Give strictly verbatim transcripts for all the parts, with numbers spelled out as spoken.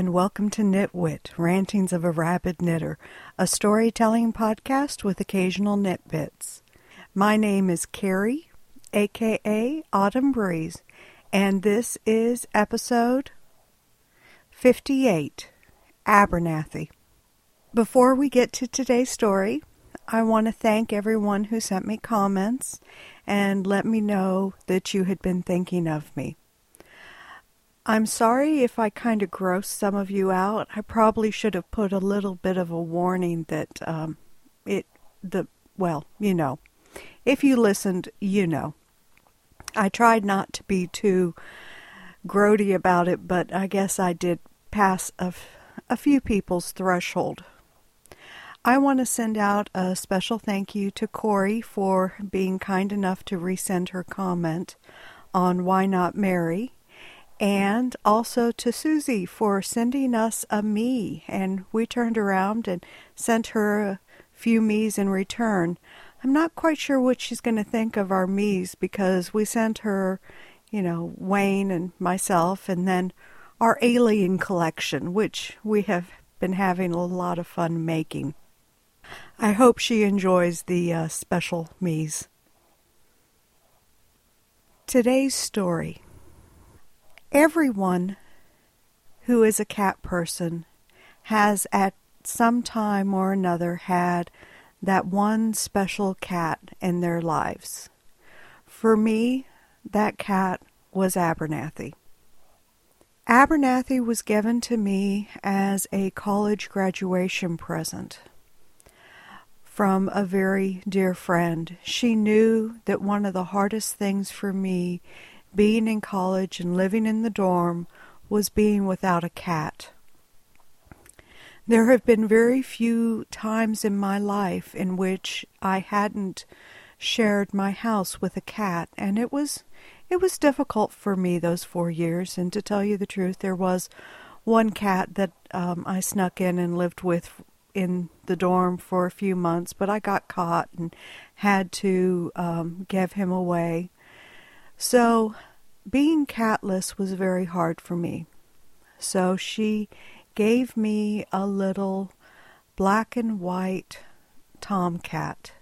and welcome to Knitwit, Rantings of a Rabid Knitter, a storytelling podcast with occasional knit bits. My name is Carrie, aka Autumn Breeze, and this is episode fifty-eight, Abernathy. Before we get to today's story, I want to thank everyone who sent me comments and let me know that you had been thinking of me. I'm sorry if I kind of grossed some of you out. I probably should have put a little bit of a warning that um, it, the, well, you know. If you listened, you know. I tried not to be too grody about it, but I guess I did pass a, f- a few people's threshold. I want to send out a special thank you to Corey for being kind enough to resend her comment on Why Not Mary, and also to Susie for sending us a me, and we turned around and sent her a few me's in return. I'm not quite sure what she's going to think of our me's because we sent her, you know, Wayne and myself, and then our alien collection, which we have been having a lot of fun making. I hope she enjoys the uh, special me's. Today's story. Everyone who is a cat person has at some time or another had that one special cat in their lives. For me, that cat was Abernathy. Abernathy was given to me as a college graduation present from a very dear friend. She knew that one of the hardest things for me being in college and living in the dorm was being without a cat. There have been very few times in my life in which I hadn't shared my house with a cat, and it was it was difficult for me those four years. And to tell you the truth, there was one cat that um, I snuck in and lived with in the dorm for a few months, but I got caught and had to um, give him away. So being catless was very hard for me. So she gave me a little black and white tomcat.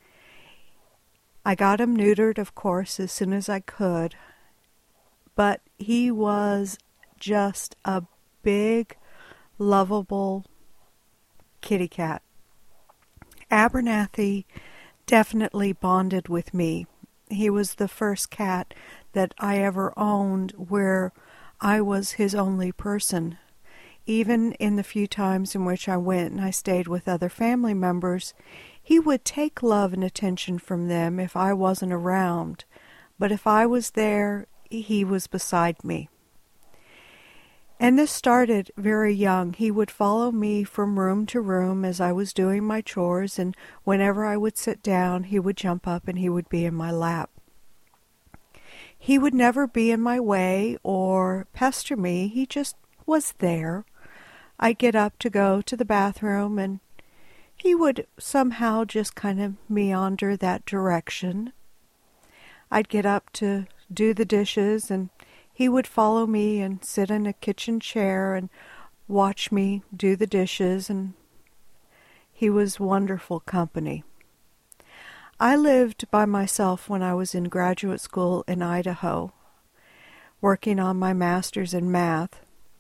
I got him neutered, of course, as soon as I could, but he was just a big, lovable kitty cat. Abernathy definitely bonded with me. He was the first cat that I ever owned where I was his only person. Even in the few times in which I went and I stayed with other family members, he would take love and attention from them if I wasn't around. But if I was there, he was beside me. And this started very young. He would follow me from room to room as I was doing my chores, and whenever I would sit down, he would jump up and he would be in my lap. He would never be in my way or pester me. He just was there. I'd get up to go to the bathroom, and he would somehow just kind of meander that direction. I'd get up to do the dishes, and he would follow me and sit in a kitchen chair and watch me do the dishes, and he was wonderful company. I lived by myself when I was in graduate school in Idaho, working on my master's in math,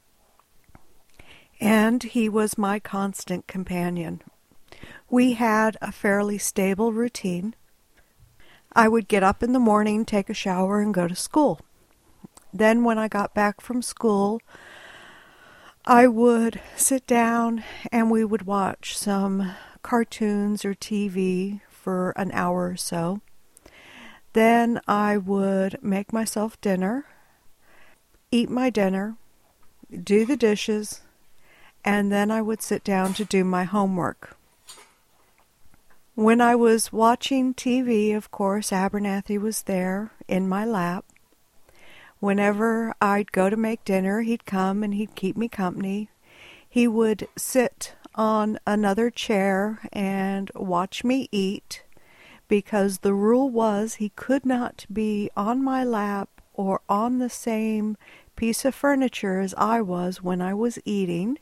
and he was my constant companion. We had a fairly stable routine. I would get up in the morning, take a shower, and go to school. Then when I got back from school, I would sit down and we would watch some cartoons or T V for an hour or so. Then I would make myself dinner, eat my dinner, do the dishes, and then I would sit down to do my homework. When I was watching T V, of course, Abernathy was there in my lap. Whenever I'd go to make dinner, he'd come and he'd keep me company. He would sit on another chair and watch me eat, because the rule was he could not be on my lap or on the same piece of furniture as I was when I was eating,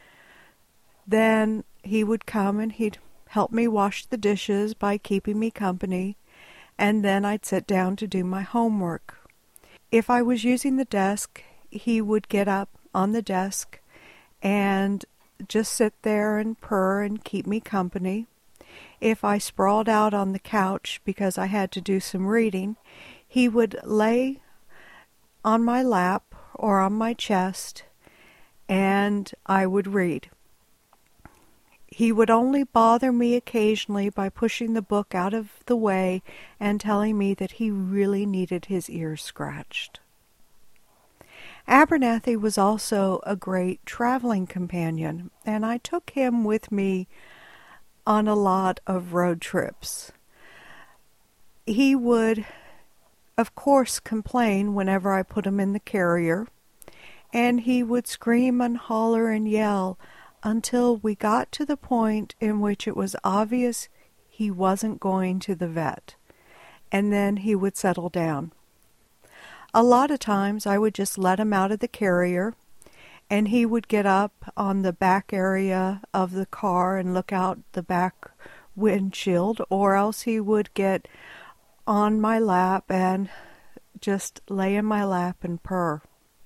then he would come and he'd help me wash the dishes by keeping me company, and then I'd sit down to do my homework. If I was using the desk, he would get up on the desk and just sit there and purr and keep me company. If I sprawled out on the couch because I had to do some reading, he would lay on my lap or on my chest, and I would read. He would only bother me occasionally by pushing the book out of the way and telling me that he really needed his ears scratched. Abernathy was also a great traveling companion, and I took him with me on a lot of road trips. He would, of course, complain whenever I put him in the carrier, and he would scream and holler and yell until we got to the point in which it was obvious he wasn't going to the vet, and then he would settle down. A lot of times I would just let him out of the carrier, and he would get up on the back area of the car and look out the back windshield, or else he would get on my lap and just lay in my lap and purr.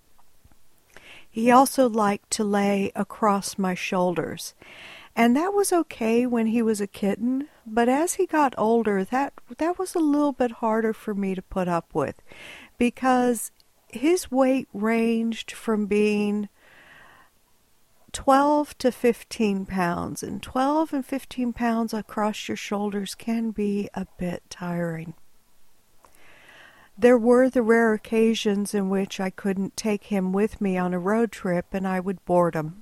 He also liked to lay across my shoulders, and that was okay when he was a kitten, but as he got older, that that was a little bit harder for me to put up with, because his weight ranged from being twelve to fifteen pounds, and twelve and fifteen pounds across your shoulders can be a bit tiring. There were the rare occasions in which I couldn't take him with me on a road trip and I would board him.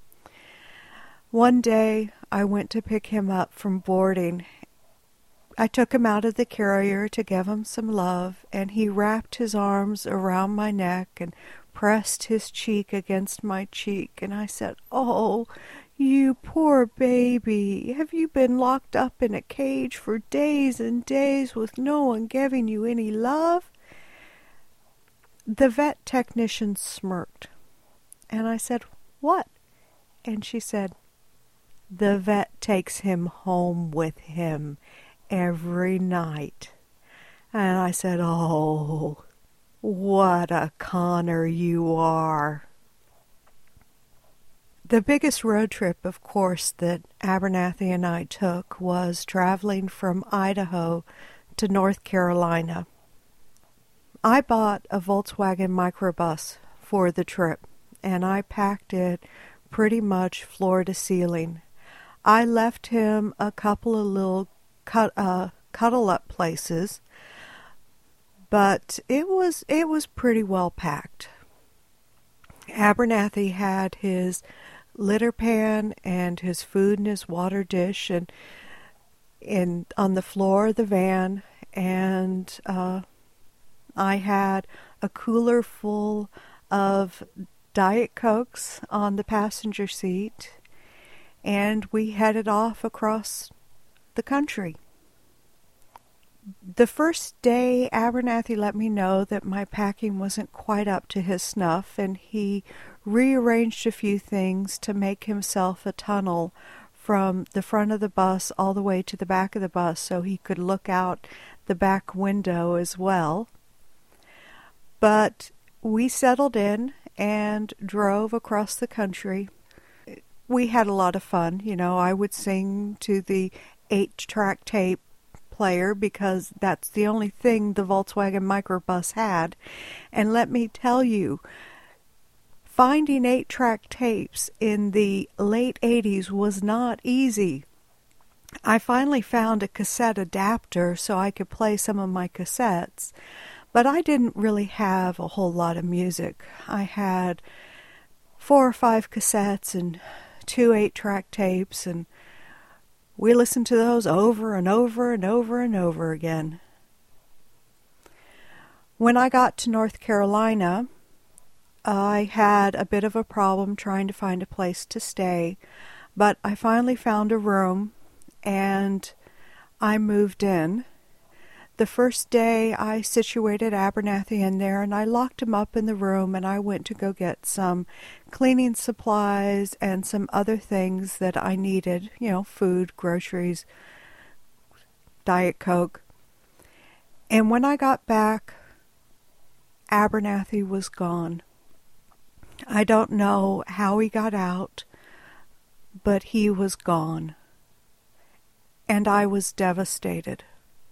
One day I went to pick him up from boarding. I took him out of the carrier to give him some love, and he wrapped his arms around my neck and pressed his cheek against my cheek, and I said, "Oh, you poor baby, have you been locked up in a cage for days and days with no one giving you any love?" The vet technician smirked, and I said, "What?" And she said, "The vet takes him home with him every night." And I said, "Oh, what a conner you are." The biggest road trip, of course, that Abernathy and I took was traveling from Idaho to North Carolina. I bought a Volkswagen microbus for the trip, and I packed it pretty much floor to ceiling. I left him a couple of little cut, uh, cuddle-up places, but it was it was pretty well packed. Abernathy had his litter pan and his food in his water dish and in on the floor of the van, and uh, I had a cooler full of Diet Cokes on the passenger seat, and we headed off across the country. The first day, Abernathy let me know that my packing wasn't quite up to his snuff, and he rearranged a few things to make himself a tunnel from the front of the bus all the way to the back of the bus so he could look out the back window as well. But we settled in and drove across the country. We had a lot of fun. You know, I would sing to the eight-track tape player because that's the only thing the Volkswagen microbus had. And let me tell you, finding eight-track tapes in the late eighties was not easy. I finally found a cassette adapter so I could play some of my cassettes, but I didn't really have a whole lot of music. I had four or five cassettes and two eight-track tapes, and we listened to those over and over and over and over again. When I got to North Carolina, I had a bit of a problem trying to find a place to stay, but I finally found a room, and I moved in. the first day I situated Abernathy in there, and I locked him up in the room, and I went to go get some cleaning supplies and some other things that I needed, you know, food, groceries, Diet Coke. And when I got back, Abernathy was gone. I don't know how he got out, but he was gone. And I was devastated.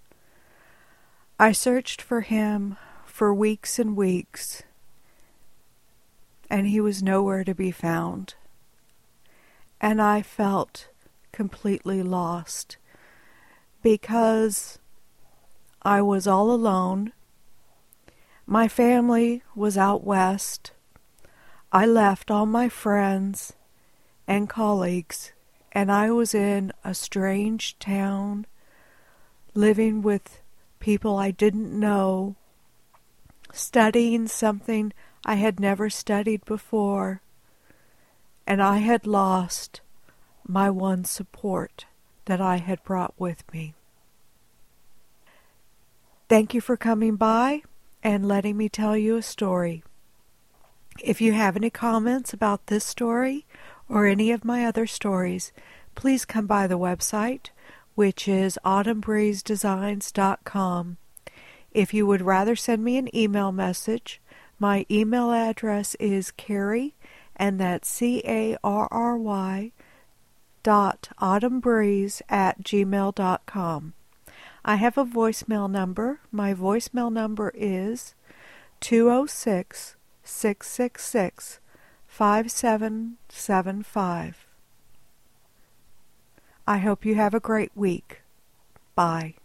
I searched for him for weeks and weeks, and he was nowhere to be found. And I felt completely lost because I was all alone. My family was out west. I left all my friends and colleagues, and I was in a strange town, living with people I didn't know, studying something I had never studied before, and I had lost my one support that I had brought with me. Thank you for coming by and letting me tell you a story. If you have any comments about this story or any of my other stories, please come by the website, which is autumn breeze designs dot com. If you would rather send me an email message, my email address is Carrie, and that's C A R R Y, dot autumnbreeze at gmail dot com. I have a voicemail number. My voicemail number is two oh six, six six six, five seven seven five. I hope you have a great week. Bye.